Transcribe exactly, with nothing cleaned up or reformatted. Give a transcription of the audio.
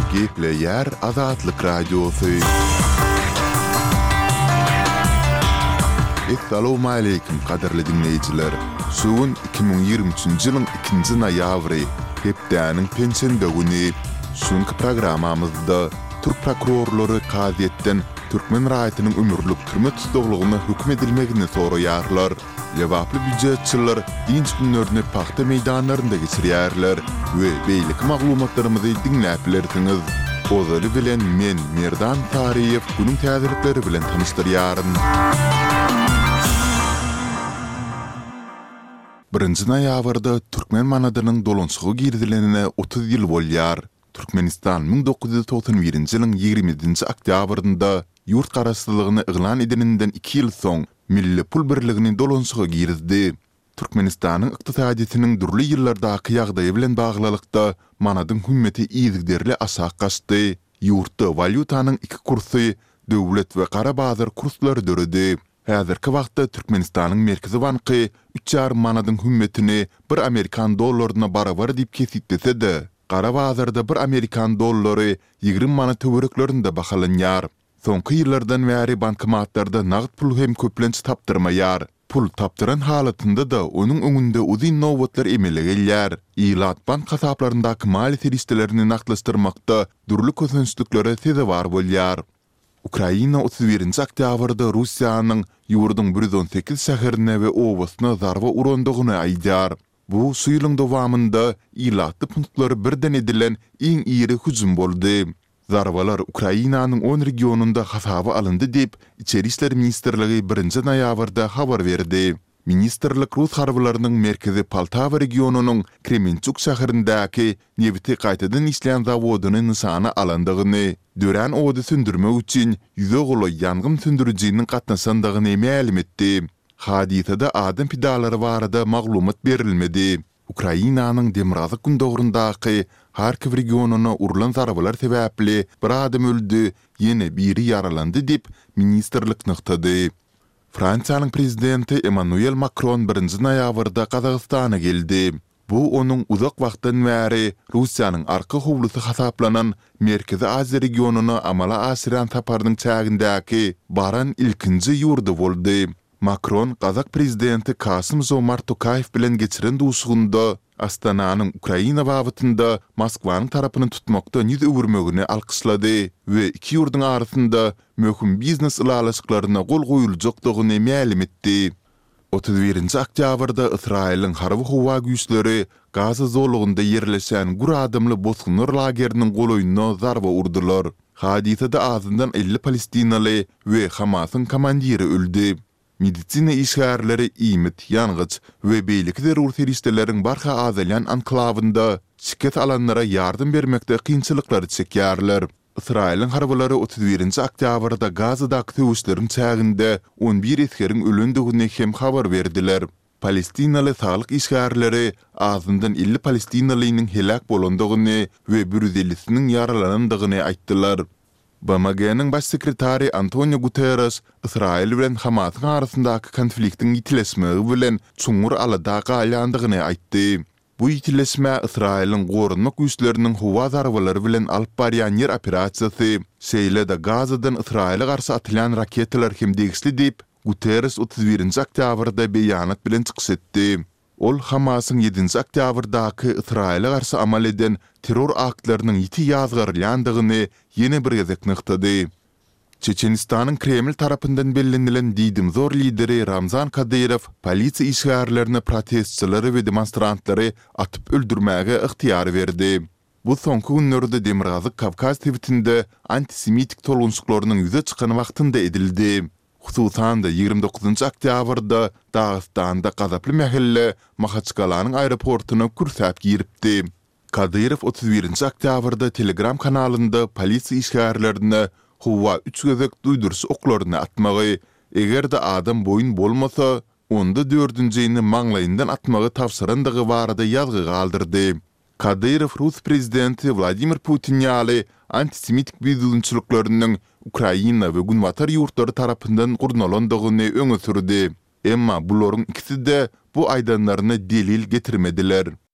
Gepleyer Azatlyk Radiosu. Assalamu alaykum qadarly dinleyijiler. Suwun iki ming ýygrimi üçinji ýylyň ikinji noýabry, hepdäniň pensiýa güni. Şuňky programamyzda Türk prokurorlary Kaziýetden Türkmen raýatynyň ömürlük türme tutuglygyny hüküm edilmegini soraýarlar. Jawaply büdjetçiler dinç günlerini paxta meýdanlarynda geçirýärler we beýlik maglumatlarymyzy dinläp bilersiňiz. Ozaly bilen men Merdan Tariýew günüň täzelikleri bilen tanışdyrýaryn. Birinji noýabrda Türkmen manadynyň dolanşygy girdilenine otuz ýyl bolýar. Türkmenistan ming dokuz ýüz toksan birinji ýylyň ýygrimi oktýabrynda ýurt garaşsyzlygyny eglan edeninden iki ýyl soň milli pul birligini dolanşyga girdi. Türkmenistanyň ykdysadytynyň durly ýyllardaky ýagdaýy bilen baglylykda manadyň hümmeti ýygyderli aşağı gaçdy. Ýurtda valyutanyň iki kursy, döwlet we gara bazar kurslary döredi. Häzirki wagtda Türkmenistanyň merkezi banky üç ýarym manadyň hümmetini bir Amerikan dollaryna barabar diýip kesipdese-de, gara bazarda bir Amerikan dollary ýygrimi manat töwereklerinde bahalanýar. Soňky ýyllardan bäri bankomatlarda nagd pul hem köplenç tapdyrmaýar. Pul tapdyran halatynda da onuň öňünde uzun nowbatlar emele gelýär. Ýylat bank hasaplaryndaky mali serişdelerini nagdlaşdyrmakda durly kösünçliklere sezewar bolýar. Ukraina otuz birinji oktýabrda Russiýanyň ýurdun bir yüz on sekiz şäherine we owasyna zarba urandygyny aýdýar. Bu şu ýylyň dowamında ýylatly punktları birden edilen iň iri hüjüm boldy. Zarbalar Ukrainanyň on regionunda hasaba alındy diýip İçeri işler Ministrligi birinji noýabrda habar berdi. Ministrlik Rus harbylarynyň merkezi Poltava regionunyň Kremenchuk şäherindäki nefti gaýtadan işleýän zawodyny nysana alandygyny, dören ody sündürmek üçin ýüze goly ýangyn sündürjiginiň gatnaşandygyny ma'lum etdi. Hadisede adam pidalary barada maglumat berilmedi. Ukrainanyň Demirazlyk gündogrundaky Harkiv regionuny urulan zarbalar sebäpli bir adam öldü, ýene biri yaralandy diýip ministrlik nyktady. Fransiýanyň prezidenti Emmanuel Macron birinji noýabrda Kazakstana geldi. Bu onuň uzak wagtdan bäri Russiýanyň arka howlusy hasaplanan Merkezi Aziýa regionuny amala aşyran taparnyň çägindäki baran ilkinji ýurdy boldy. Macron, Kazak prezidenti Kasym-Jomart Tokayew bilen geçiren duşugunda Astananyň Ukraina babatynda Moskwanyň tarapyny tutmakda ýüz öwürmegini alkyşlady we iki ýurduň arasynda möhüm biznes ulalaşyklaryna gol goýuljakdygyny ma'lum etdi. otuz birinji oktýabrda Israýlyň harby howa güýçleri Gaza zolugynda ýerleşen gur adamly bosgunlar lageriniň goloýuna zarba urdular. Hadisede azyndan elli Palestinaly we Hamasyň komandiri öldü. Meditsina işgärleri iýmit, ýangyç we beýlik zerur serişdeleriň barha azalyan anklawynda şirket alanlara ýardym bermekde kynçylyklar çekýärler. Israýlyň harbylary otuz birinji oktýabrda Gazadaky töwüşleriň çäginde on bir eskeriň ölendigini hem habar berdiler. Palestinaly saglyk işgärleri azyndan elli Palestinalynyň helak bolandygyny we bir yüz ellisiniň yaralanandygyny aýtdylar. B M G'niň baş sekretari Antonio Guterres, Israýl bilen Hamasyň arasyndaky konfliktiň ýitileşmegi bilen çuňur alada galýandygyny aýtdy. Bu ýitileşme Israýlyň gorunmak güýçleriniň howa zarbalary bilen alyp barýan ýer operasiýasy, şeýle-de Gazadan Israýla garşy atylan raketalar hem degisli diýip Guterres otuz birinji oktýabrda beýanat bilen çykyş etdi. Ol Hamasyň ýedinji oktýabrdaky Israýla garşy amal eden terror aktlarynyň ýiti ýazgyrlandygyny ýene bir gezek nyktady. Çeçenistanyň Kreml tarapyndan bellenilen diýdim zor lideri Ramzan Kadyrow polisiýa işgärlerini protestçilary we demonstrantlary atyp öldürmäge ygtyýar berdi. Bu soňky günlerde Demirazlyk Kavkaz tebitinde antisemitik tolgunçlyklarynyň ýüze çykan wagtynda edildi. Hususan da ýygrimi dokuzunji oktýabrda Dagystanda gazaply mähelle Mahaçkalanyň aeroportuny kursäp giripdi. Kadyrow otuz birinji oktýabrda Telegram kanalynda polisiýa işgärlerini howa üç gezek duýdurşy oklaryny atmagy, egerde adam boyun bolmasa, onda dördünjini maňlaýyndan atmagy tapşyrandygy barada ýazgy galdyrdy. Kadyrow Rus prezidenti Vladimir Putin ýaly antisemitik büýdüňçiliklarynyň Ukraina we günwatar ýurtlary tarapyndan gurnalandygyny öňe sürdi. Emma bularyň ikisi de bu aýdanlaryny delil getirmediler.